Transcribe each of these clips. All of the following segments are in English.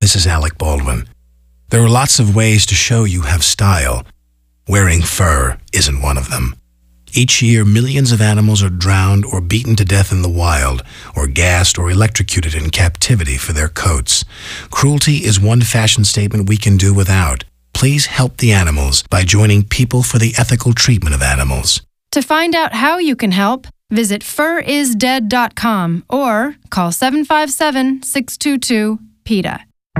This is Alec Baldwin. There are lots of ways to show you have style. Wearing fur isn't one of them. Each year, millions of animals are drowned or beaten to death in the wild, or gassed or electrocuted in captivity for their coats. Cruelty is one fashion statement we can do without. Please help the animals by joining People for the Ethical Treatment of Animals. To find out how you can help, visit furisdead.com or call 757-622-PETA.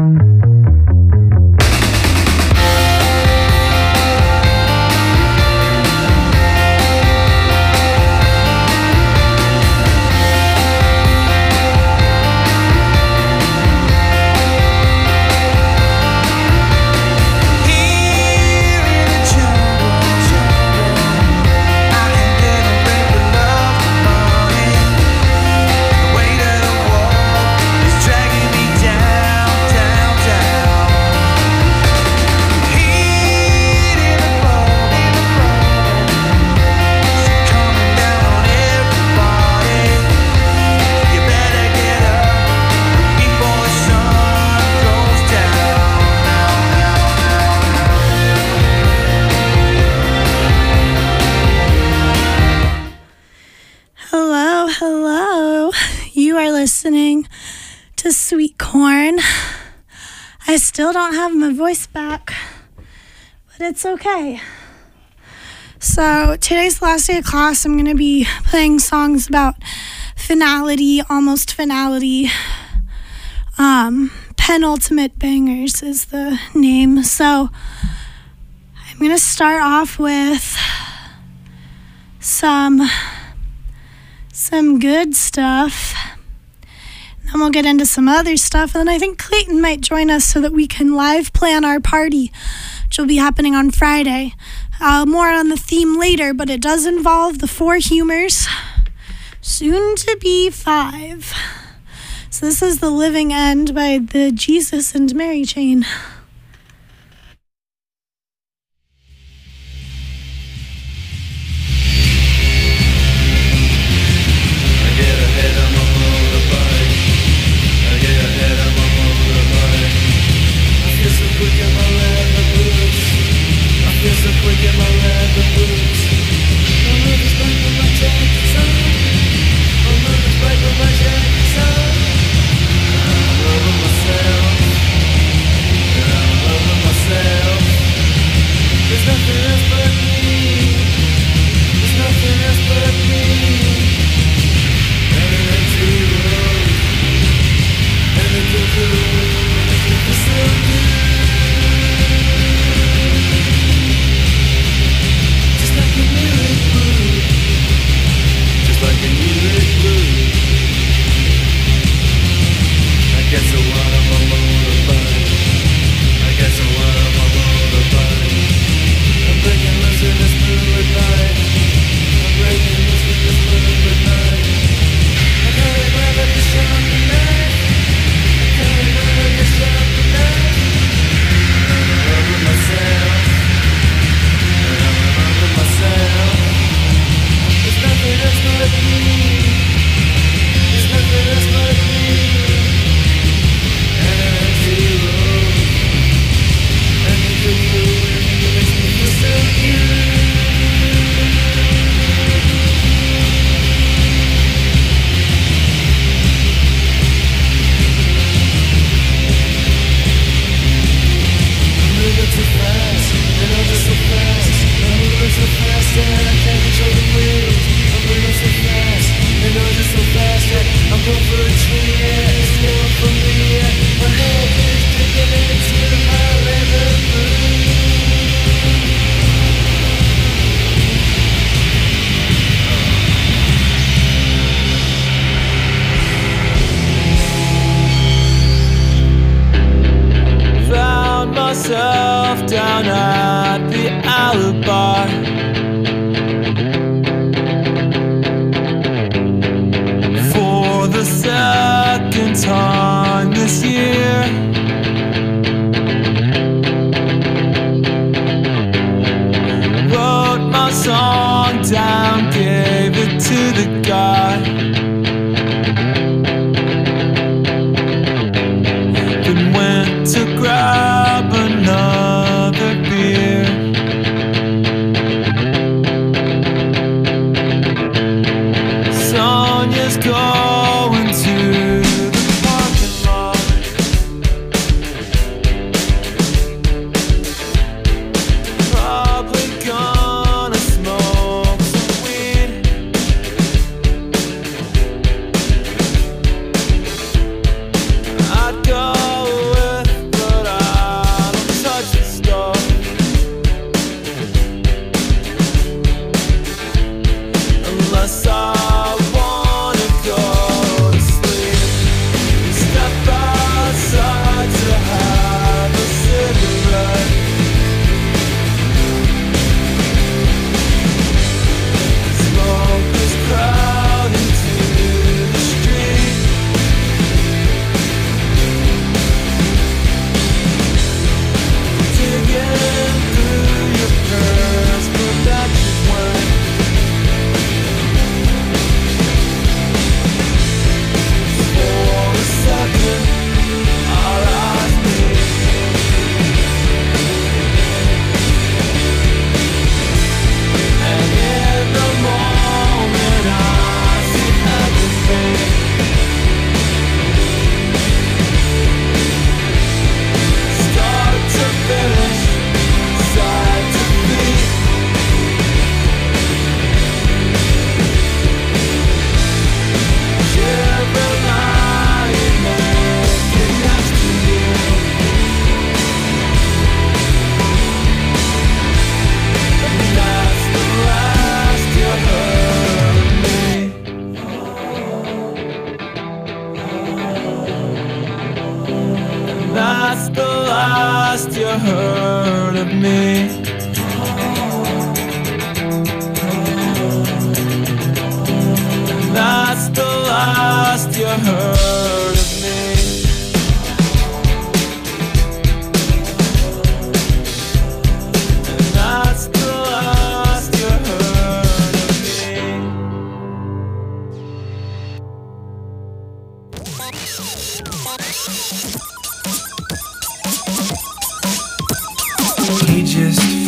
Listening to Sweet Corn. I still don't have my voice back, but it's okay. So today's the last day of class. I'm going to be playing songs about finality, almost finality. Penultimate Bangers is the name. So I'm going to start off with some good stuff. Then we'll get into some other stuff, and then I think Clayton might join us so that we can live plan our party, which will be happening on Friday. More on the theme later, but it does involve the 4 humors, soon to be 5. So this is The Living End by the Jesus and Mary Chain. Down at the Alibi, for the second time this year. Wrote my song down, gave it to the guy. Then went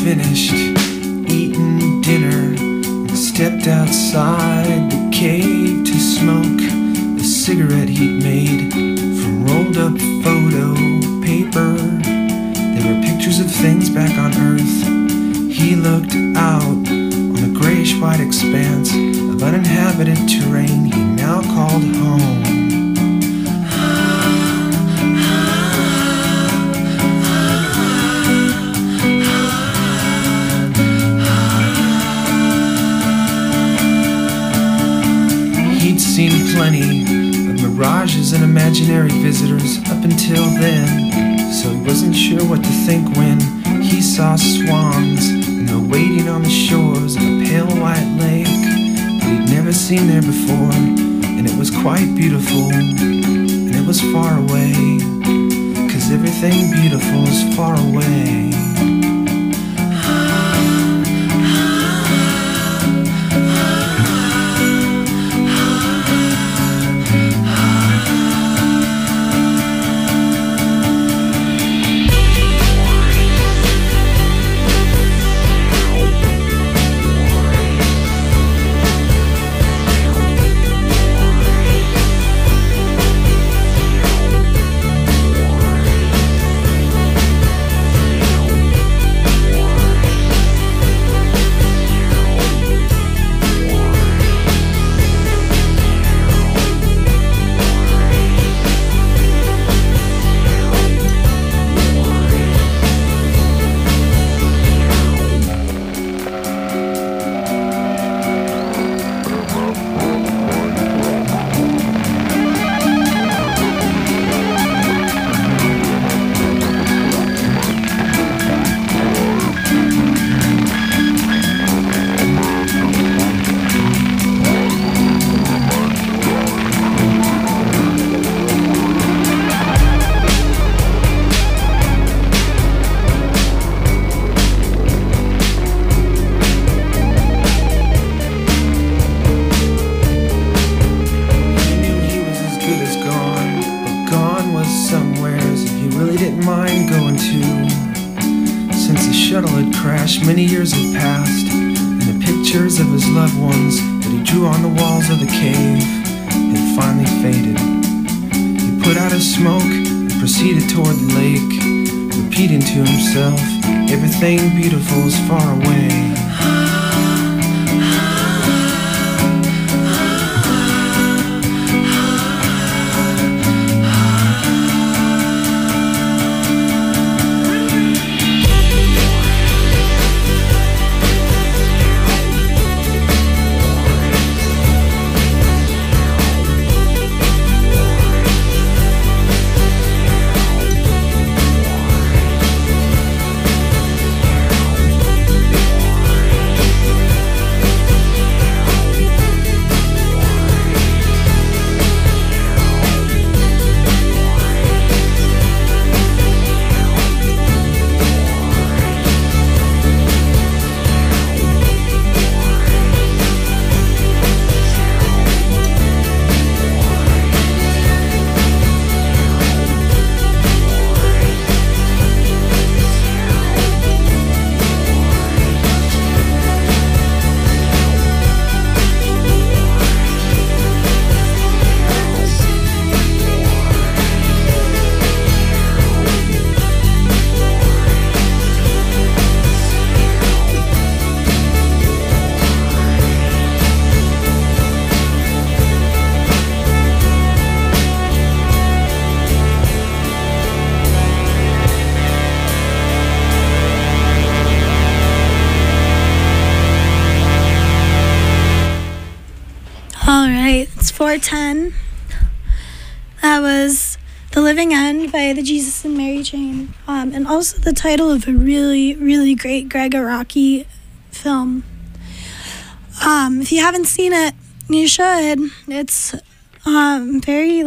finished eating dinner and stepped outside the cave to smoke the cigarette he'd made from rolled up photo paper. There were pictures of things back on Earth. He looked out on the grayish-white expanse of uninhabited terrain he now called home. He'd seen plenty of mirages and imaginary visitors up until then, so he wasn't sure what to think when he saw swans and they're waiting on the shores of a pale white lake that he'd never seen there before, and it was quite beautiful, and it was far away, 'cause everything beautiful is far away. Many years had passed, and the pictures of his loved ones that he drew on the walls of the cave had finally faded. He put out his smoke and proceeded toward the lake, repeating to himself, everything beautiful is far away. Alright, it's 4:10. That was The Living End by the Jesus and Mary Chain. And also the title of a really, really great Gregg Araki film. If you haven't seen it, you should. It's very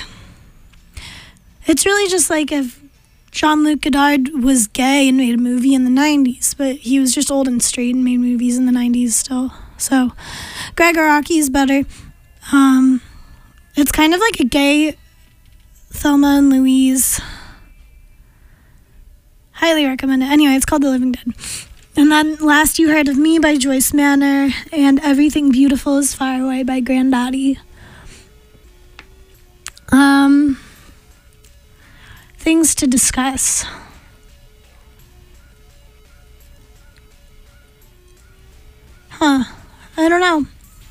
it's really just like if Jean-Luc Godard was gay and made a movie in the 90s, but he was just old and straight and made movies in the 90s still. So Gregg Araki is better. It's kind of like a gay Thelma and Louise. Highly recommend it. Anyway, it's called The Living Dead. And then last you heard of Me by Joyce Manor and Everything Beautiful is Far Away by Granddaddy. Things to discuss. I don't know.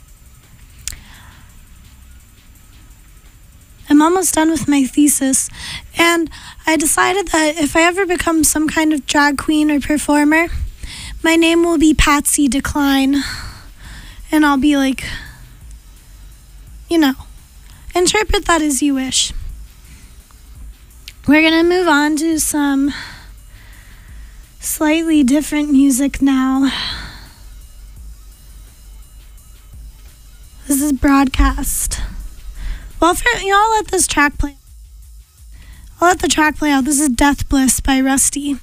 I'm almost done with my thesis, and I decided that if I ever become some kind of drag queen or performer, my name will be Patsy Decline, and I'll be like, interpret that as you wish. We're gonna move on to some slightly different music now. This is Broadcast. Well, I'll let this track play. I'll let the track play out. This is Death Bliss by Rusty.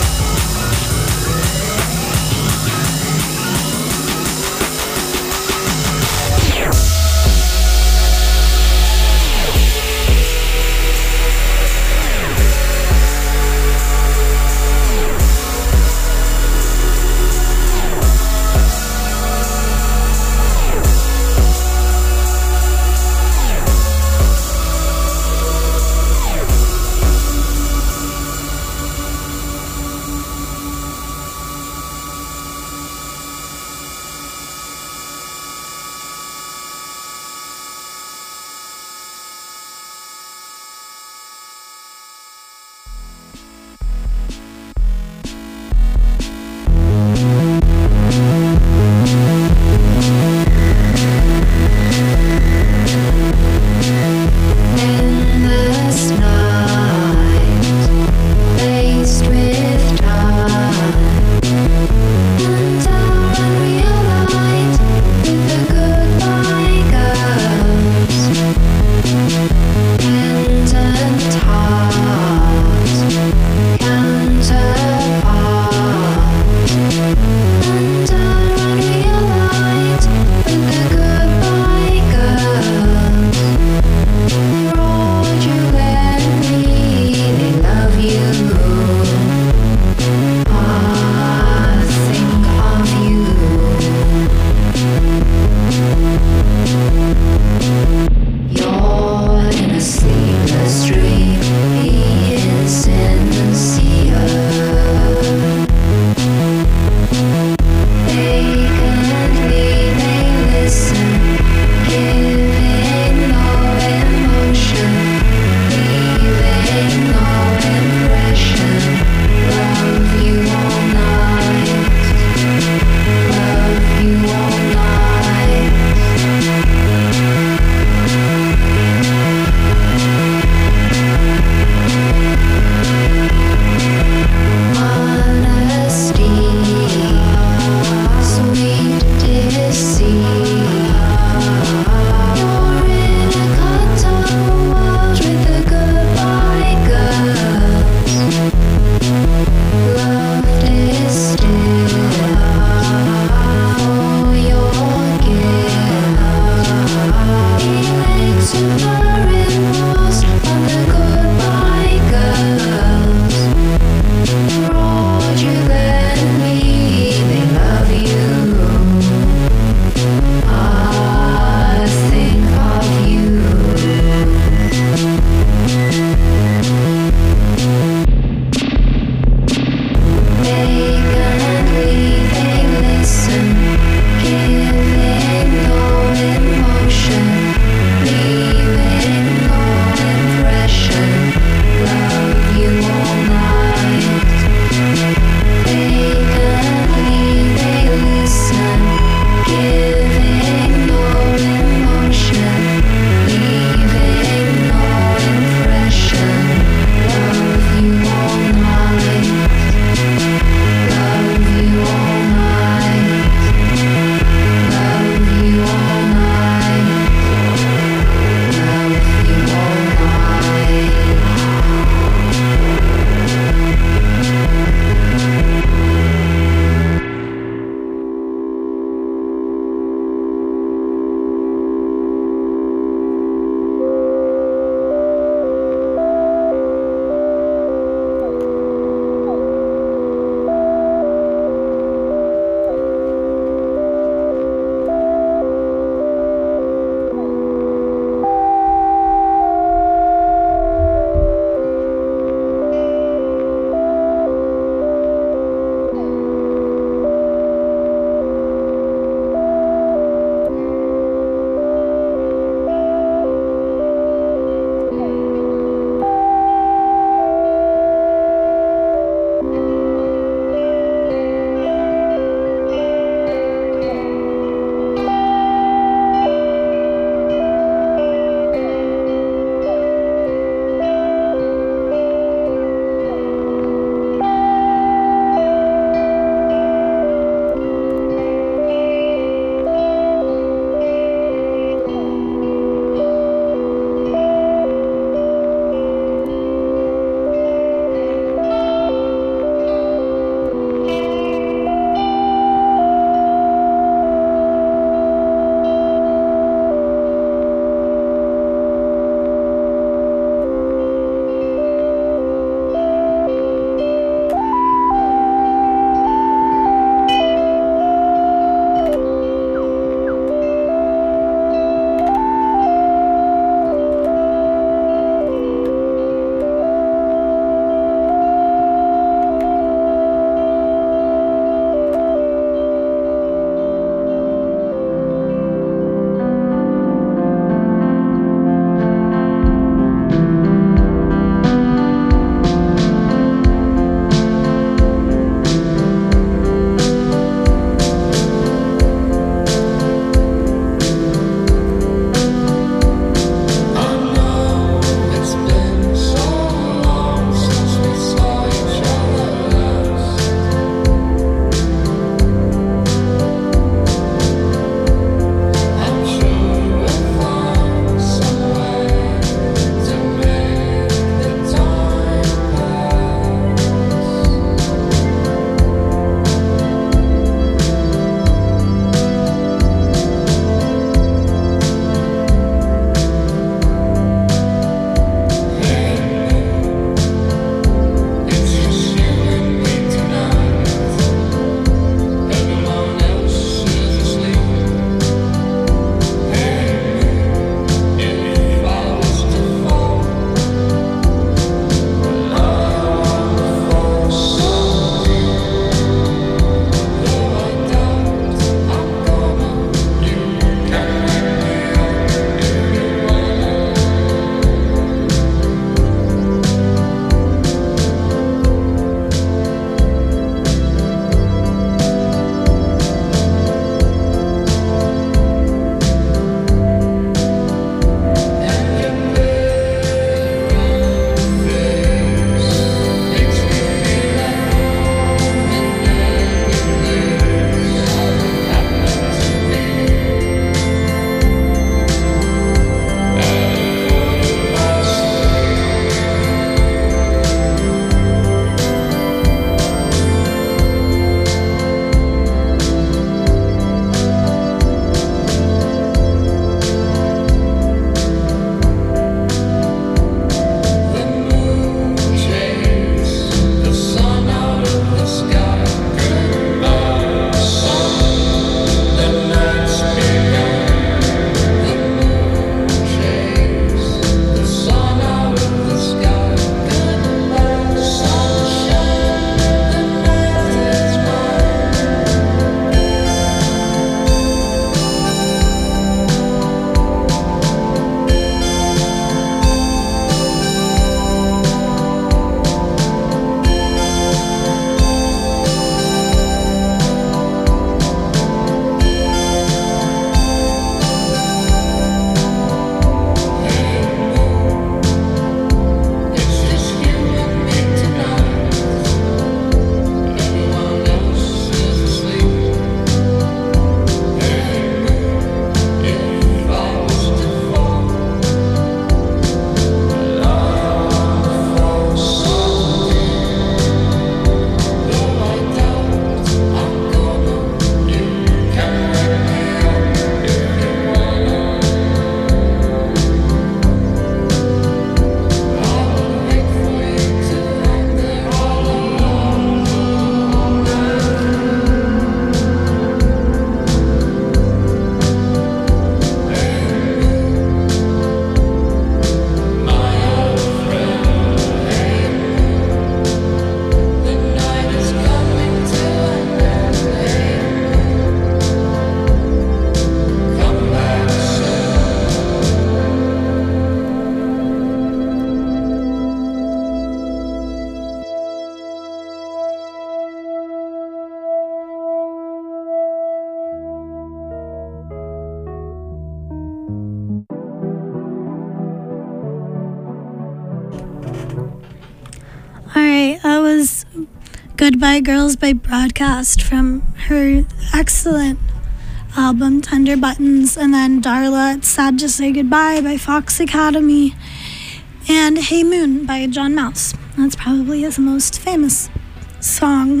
Goodbye Girls by Broadcast from her excellent album Tender Buttons, and then Darla, It's Sad to Say Goodbye by Fox Academy, and Hey Moon by John Mouse. That's probably his most famous song.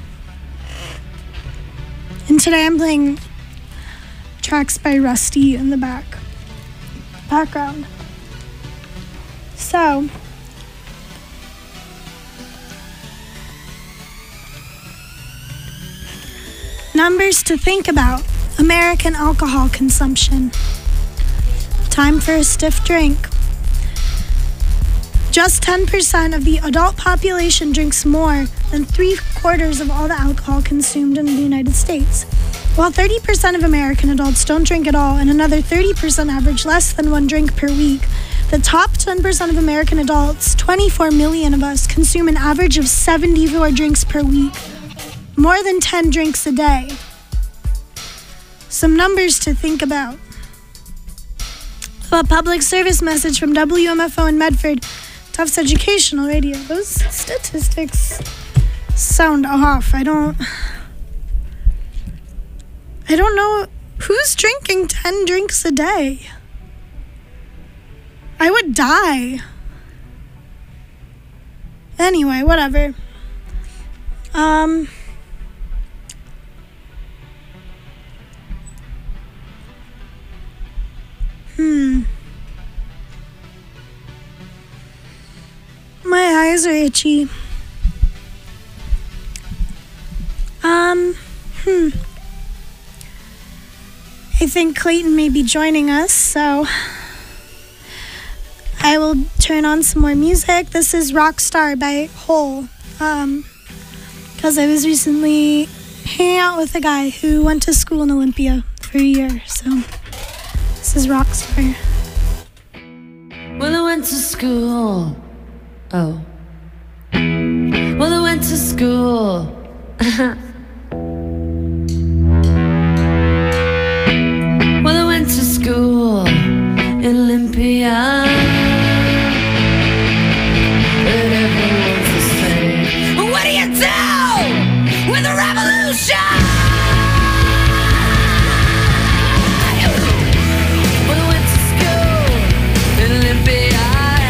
And today I'm playing tracks by Rusty in the background. So, numbers to think about. American alcohol consumption. Time for a stiff drink. Just 10% of the adult population drinks more than 3/4 of all the alcohol consumed in the United States. While 30% of American adults don't drink at all and another 30% average less than 1 drink per week, the top 10% of American adults, 24 million of us, consume an average of 74 drinks per week. More than 10 drinks a day. Some numbers to think about. A public service message from WMFO in Medford, Tufts Educational Radio. Those statistics sound off. I don't know who's drinking 10 drinks a day. I would die. Anyway, whatever. My eyes are itchy. I think Clayton may be joining us, so I will turn on some more music. This is Rockstar by Hole. Because I was recently hanging out with a guy who went to school in Olympia for a year, so this is Rockstar. Well, I went to school. Oh. Well, I went to school. Well, I went to school in Olympia. But everyone's the same. What do you do with a revolution? Well, I went to school in Olympia.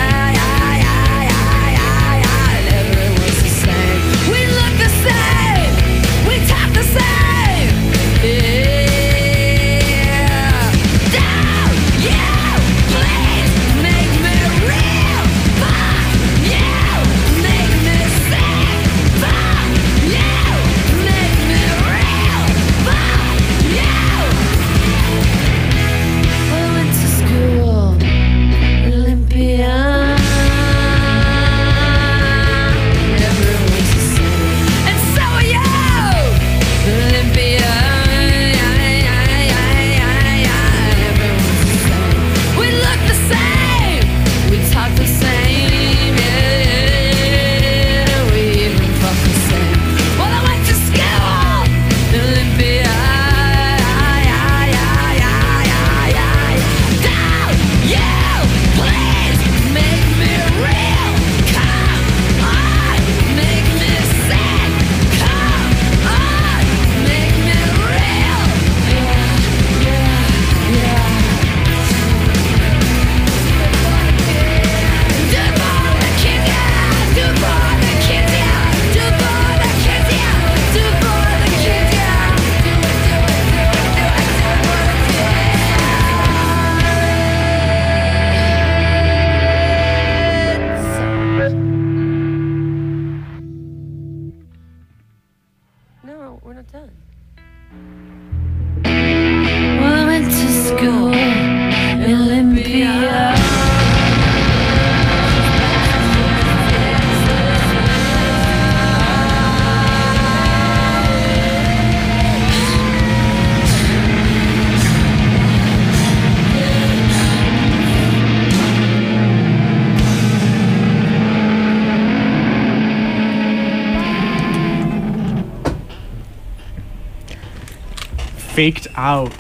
Faked Out.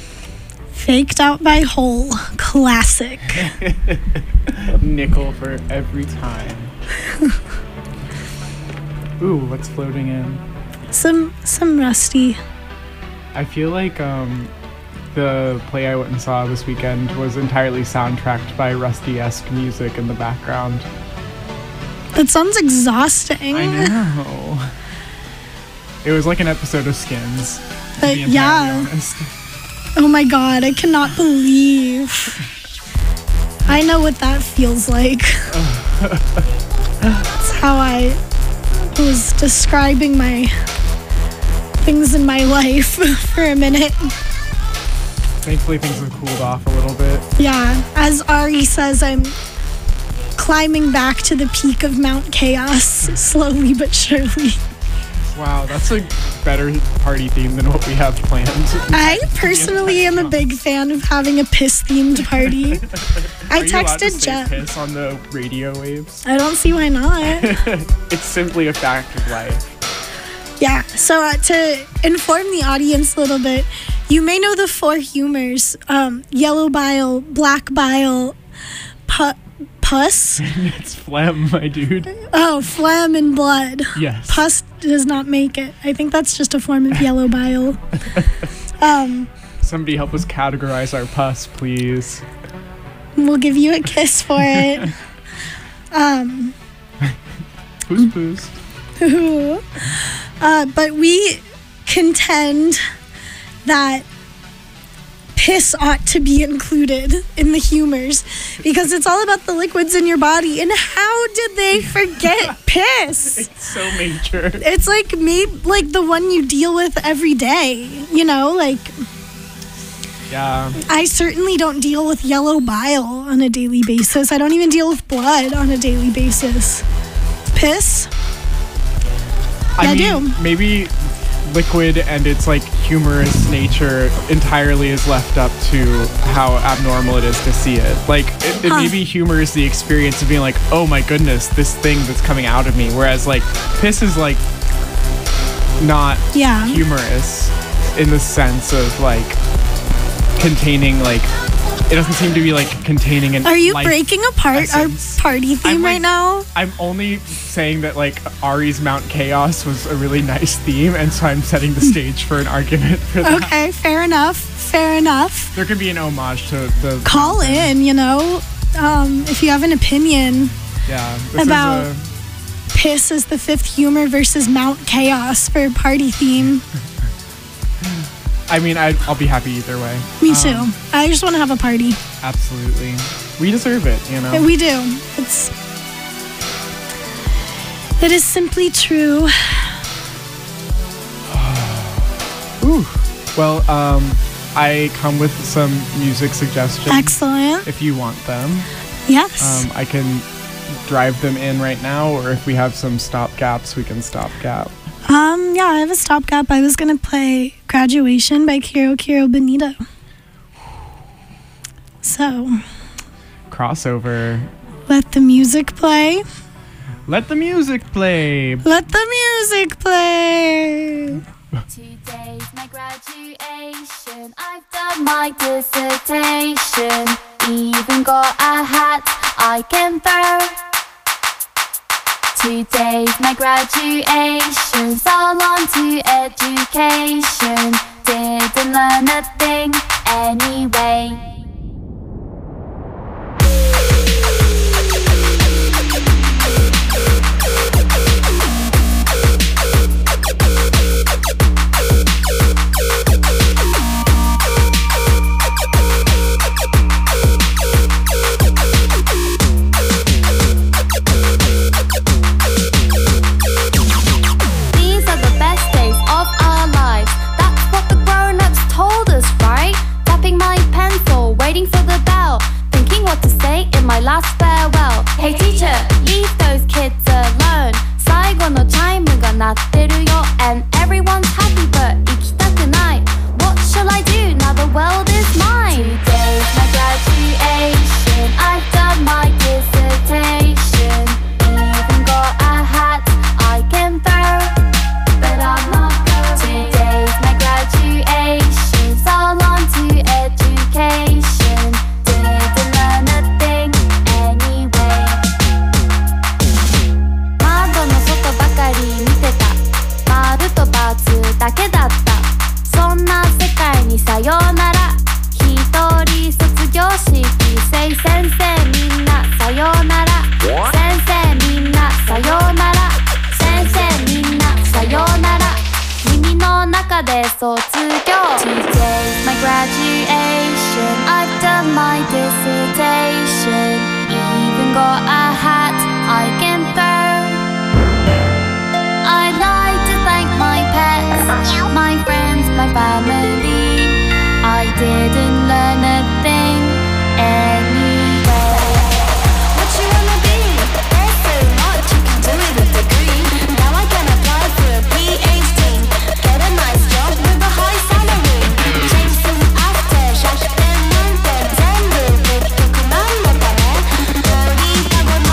Faked Out by Hole. Classic. Nickel for every time. Ooh, what's floating in? Some Rusty. I feel like the play I went and saw this weekend was entirely soundtracked by Rusty-esque music in the background. That sounds exhausting. I know. It was like an episode of Skins. To But be entirely yeah. honest. Oh my god, I cannot believe. I know what that feels like. That's how I was describing my things in my life for a minute. Thankfully, things have cooled off a little bit. Yeah, as Ari says, I'm climbing back to the peak of Mount Chaos, slowly but surely. Wow, that's a better party theme than what we have planned. I personally am a big fan of having a piss-themed party. I Are you allowed to texted say Jen. piss on the radio waves? I don't see why not. It's simply a fact of life. Yeah, so to inform the audience a little bit, you may know the 4 humors: yellow bile, black bile, pus. It's phlegm, my dude. Oh, phlegm and blood. Yes. Pus does not make it. I think that's just a form of yellow bile. Somebody help us categorize our pus, please. We'll give you a kiss for it. Who's booze? But we contend that piss ought to be included in the humors because it's all about the liquids in your body. And how did they forget piss? It's so major. It's like the one you deal with every day, you know, like Yeah. I certainly don't deal with yellow bile on a daily basis. I don't even deal with blood on a daily basis. Piss? I do. Maybe liquid and its like humorous nature entirely is left up to how abnormal it is to see it. Like it maybe humor is the experience of being like, oh my goodness, this thing that's coming out of me. Whereas like piss is like not humorous in the sense of like containing like it doesn't seem to be like containing an Are you life breaking apart essence. our party theme right now? I'm only saying that like Ari's Mount Chaos was a really nice theme, and so I'm setting the stage for an argument for that. Okay, fair enough. There could be an homage to the Call in, you know, if you have an opinion this about is piss as the 5th humor versus Mount Chaos for party theme. I mean, I'll be happy either way. Me too. I just want to have a party. Absolutely. We deserve it, you know? We do. It is simply true. Ooh. Well, I come with some music suggestions. Excellent. If you want them. Yes. I can drive them in right now, or if we have some stopgaps, we can stopgap. Yeah, I have a stopgap. I was going to play Graduation by Kiro Benito. So. Crossover. Let the music play. Let the music play. Let the music play. Today's my graduation. I've done my dissertation. Even got a hat I can throw. Today's my graduation, so on to education. Didn't learn a thing anyway. These are the best days of our lives. That's what 先生みんなさようなら先生みんなさようなら先生みんなさようなら耳の中で卒業 Today's my graduation I've done my dissertation Even got a hat I can throw I'd like to thank my pets My friends, my family I didn't learn a thing anyway What you wanna be? There's so much you can do with a degree Now I can apply for a PhD Get a nice job with a high salary Chasing after 100点満点全部結局なんだかね取りたごの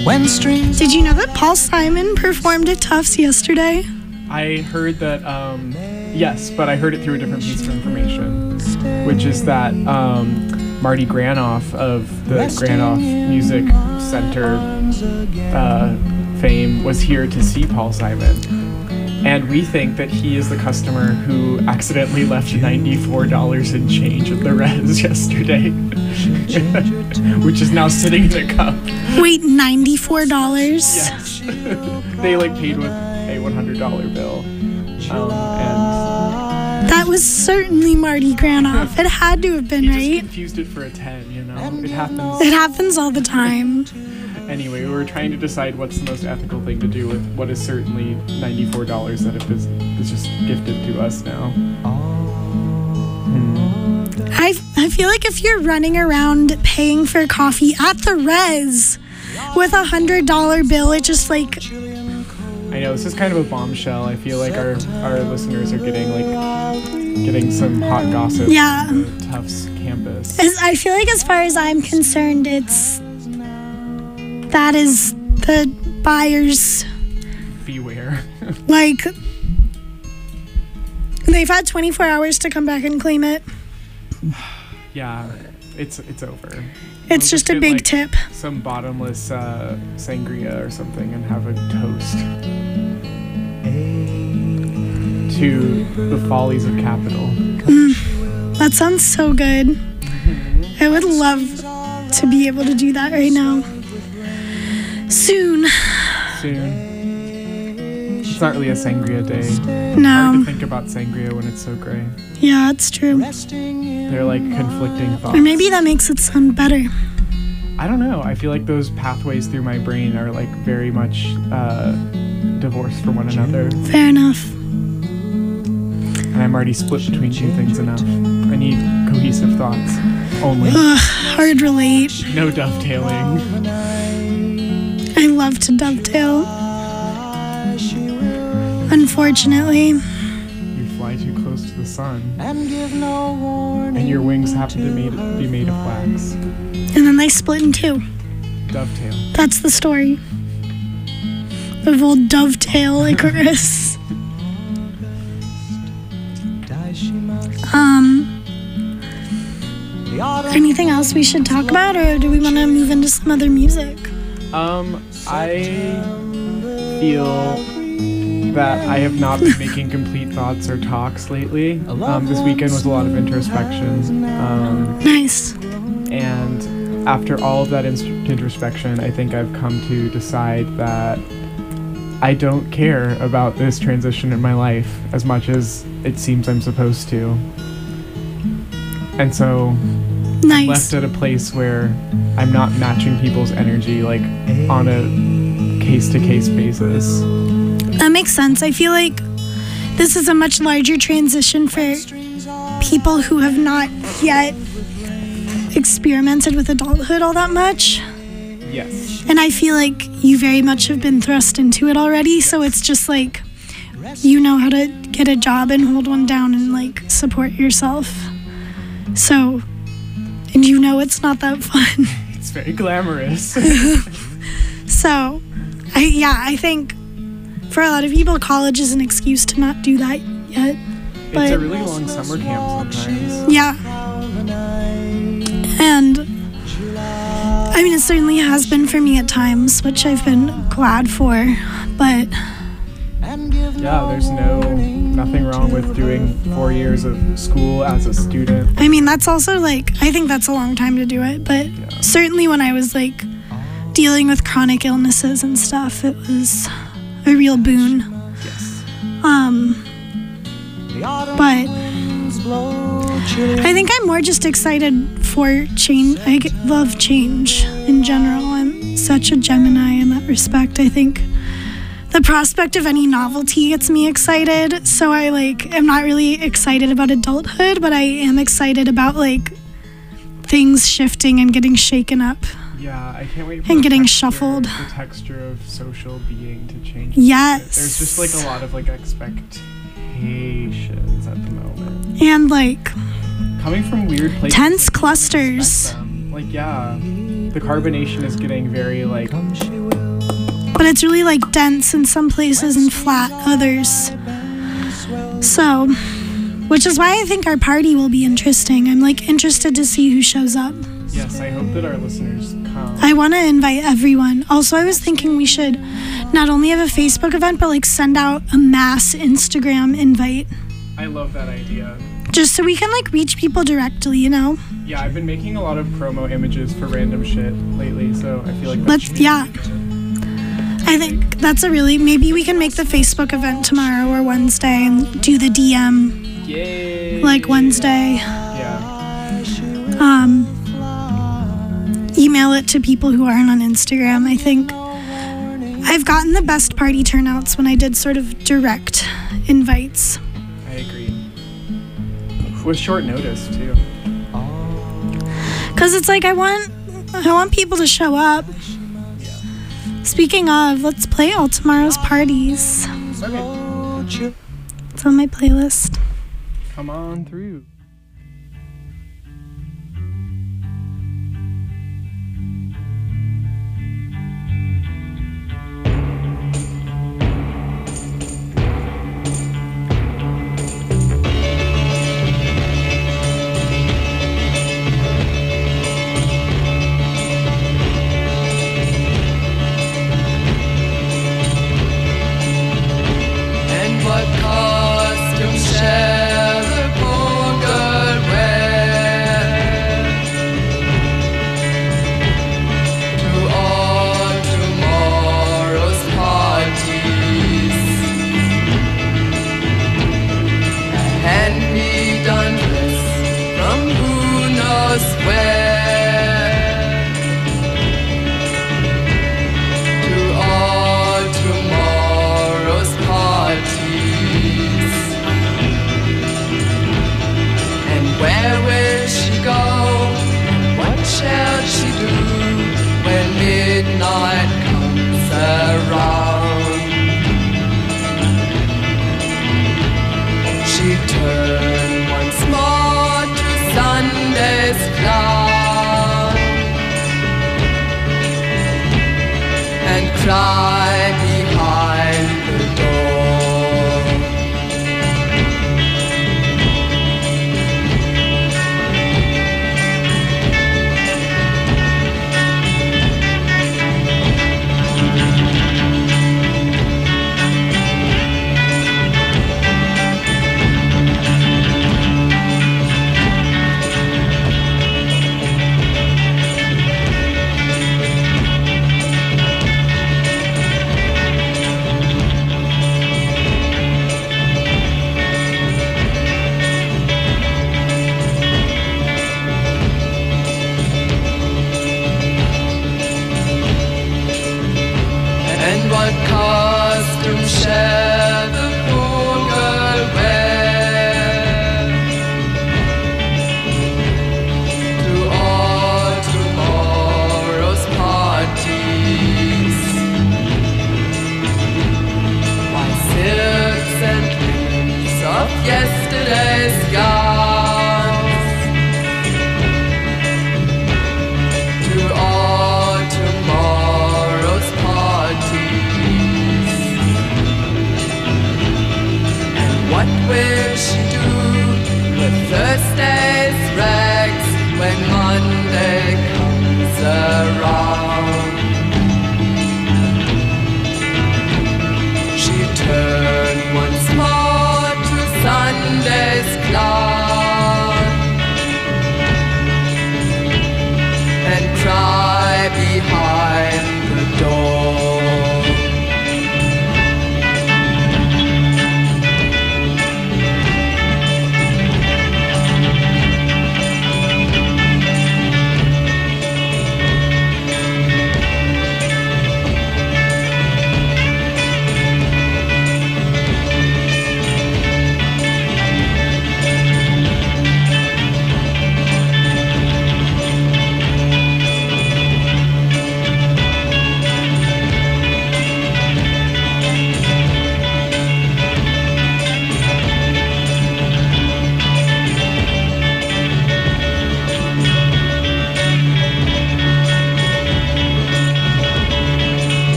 When strings Did you know that Paul Simon performed at Tufts yesterday? I heard that, yes, but I heard it through a different piece of information, which is that Marty Granoff of the Granoff Music Center fame was here to see Paul Simon. And we think that he is the customer who accidentally left $94 in change at the Res yesterday, which is now sitting in a cup. Wait, $94? Yes. They paid with a $100 bill. And That was certainly Marty Granoff. It had to have been, he just right? confused it for a 10, It happens. It happens all the time. Anyway, we were trying to decide what's the most ethical thing to do with what is certainly $94 that is just gifted to us now. I feel like if you're running around paying for coffee at the Res with $100 bill, it just I know, this is kind of a bombshell. I feel like our listeners are getting some hot gossip. Yeah. On the Tufts campus. I feel like as far as I'm concerned, that is the buyer's, Beware. they've had 24 hours to come back and claim it. Yeah, it's over. It's just a big tip. Some bottomless sangria or something and have a toast to the follies of capital. That sounds so good. I would love to be able to do that right now. Soon. It's not really a sangria day. Hard No. to think about sangria when it's so gray. Yeah, it's true. They're conflicting thoughts. Or maybe that makes it sound better. I don't know. I feel like those pathways through my brain are very much divorced from one another. Fair enough. And I'm already split between two things enough. I need cohesive thoughts only. Ugh, hard relate. No dovetailing. I love to dovetail. Unfortunately. You fly too close to the sun, and your wings happen to be made of wax. And then they split in two. Dovetail. That's the story of old Dovetail Icarus. Anything else we should talk about, or do we want to move into some other music? I feel that I have not been making complete thoughts or talks lately. This weekend was a lot of introspection. Nice. And after all of that introspection, I think I've come to decide that I don't care about this transition in my life as much as it seems I'm supposed to. And so I'm left at a place where I'm not matching people's energy on a case-to-case basis. That makes sense. I feel like this is a much larger transition for people who have not yet experimented with adulthood all that much. Yes. And I feel like you very much have been thrust into it already, so it's just you know how to get a job and hold one down and support yourself. So, and you know it's not that fun. It's very glamorous. So, I think for a lot of people, college is an excuse to not do that yet. But it's a really long summer camp sometimes. yeah. And I mean, it certainly has been for me at times, which I've been glad for. But yeah, there's nothing wrong with doing 4 years of school as a student. I mean, that's also I think that's a long time to do it. But certainly when I was dealing with chronic illnesses and stuff, it was a real boon. Yes. But I think I'm more just excited for change. I love change in general. I'm such a Gemini in that respect. I think the prospect of any novelty gets me excited. So I am not really excited about adulthood, but I am excited about things shifting and getting shaken up. Yeah, I can't wait for And getting shuffled. The texture of social being to change. Yes. There's just a lot of expectations at the moment. And coming from weird places. tense clusters. Yeah. The carbonation is getting very like. But it's really like dense in some places and flat others. So, which is why I think our party will be interesting. I'm like interested to see who shows up. Yes, I hope that our listeners come. I want to invite everyone. Also, I was thinking we should not only have a Facebook event, but like send out a mass Instagram invite. I love that idea. Just so we can like reach people directly, you know? Yeah, I've been making a lot of promo images for random shit lately, so I feel like that should be I think that's maybe we can make the Facebook event tomorrow or Wednesday and do the DM. Yay. Like Wednesday. Yeah. Email it to people who aren't on Instagram. I think I've gotten the best party turnouts when I did sort of direct invites. I agree. With short notice too. Cause it's like I want people to show up. Speaking of, let's play all tomorrow's parties. Okay. It's on my playlist. Come on through.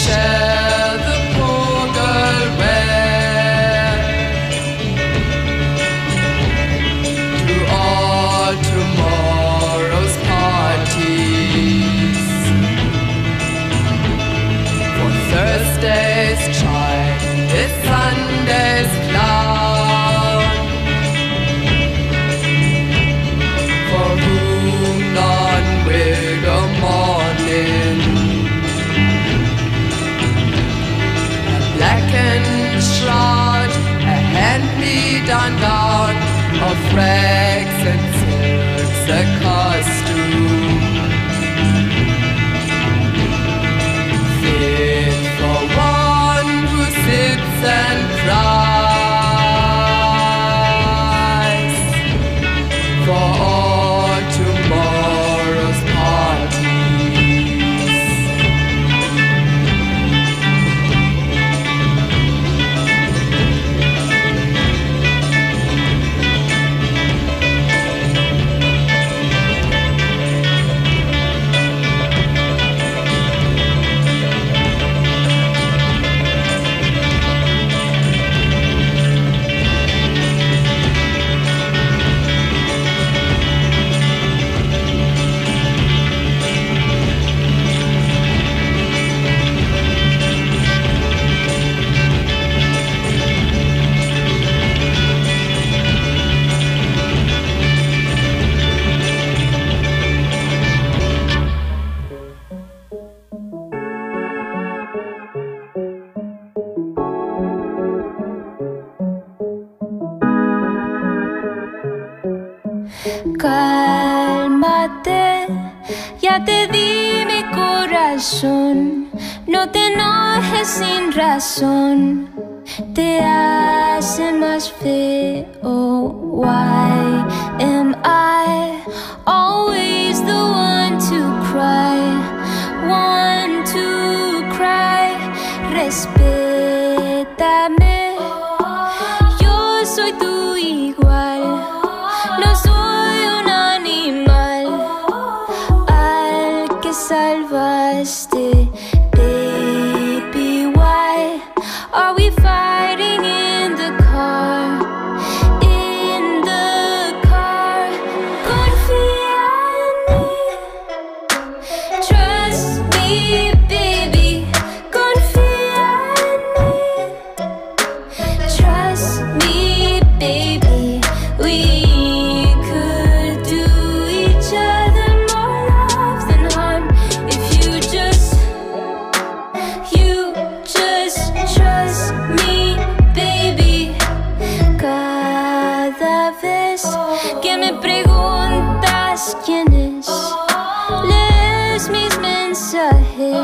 share the poor girl wear to all tomorrow's parties. For Thursday's child is Sunday's clown, for whom none will go mourning. A blackened shroud, a hand-me-down gown of rags and silks, a costume fit for one who sits and cries for all tomorrow's parties. Cálmate, ya te di mi corazón. No te enojes sin razón, te hace más feo. Why am I always the one to cry? One to cry. Respétame, yo soy tu igual. No soy un animal al que salvaste. Baby, why are we fighting in the car? In the car. Confía en mí. Trust me, baby. Confía en mí. Trust me, baby. We could do each other more love than harm if you just trust me, baby. Cada vez que me preguntas quién es, lees mis mensajes.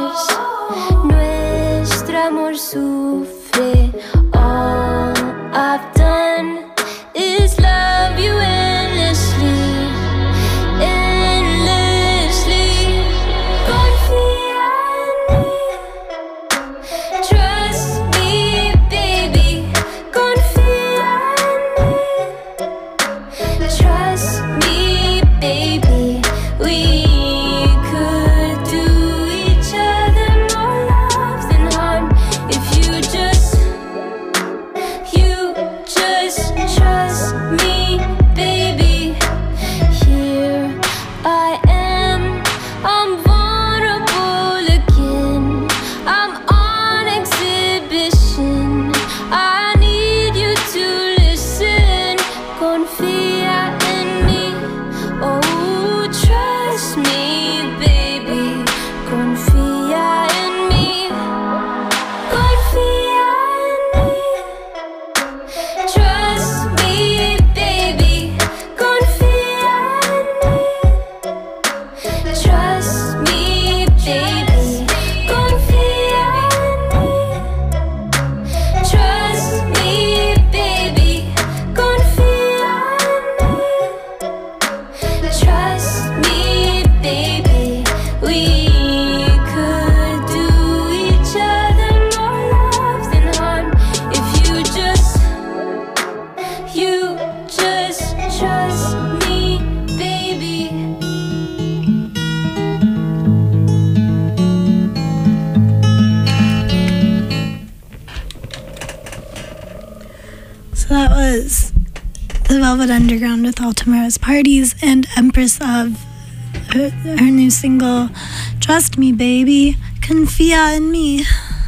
was the Velvet Underground with All Tomorrow's Parties and Empress of her new single, Trust Me Baby, Confia in Me.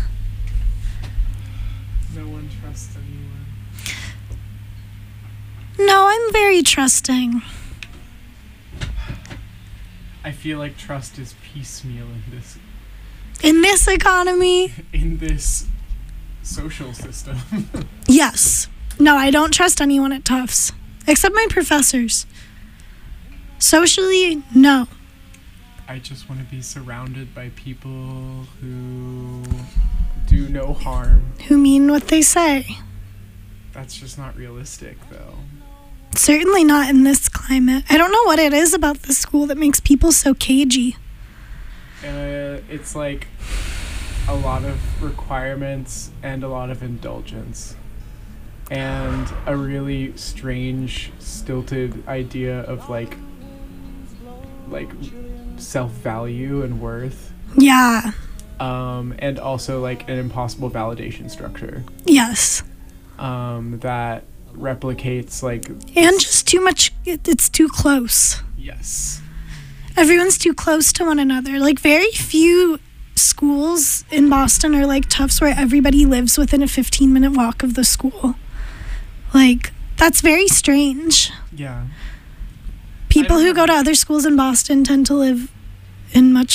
No one trusts anyone. No, I'm very trusting. I feel like trust is piecemeal In this economy? in this social system. Yes. No, I don't trust anyone at Tufts, except my professors. Socially, no. I just want to be surrounded by people who do no harm. Who mean what they say. That's just not realistic, though. Certainly not in this climate. I don't know what it is about this school that makes people so cagey. It's like a lot of requirements and a lot of indulgence. And a really strange, stilted idea of like self-value and worth. Yeah. And also like an impossible validation structure. Yes. That replicates like... And just too much, it's too close. Yes. Everyone's too close to one another. Like, very few schools in Boston are like Tufts where everybody lives within a 15-minute walk of the school. Like, that's very strange. Yeah. People who go to other schools in Boston tend to live in much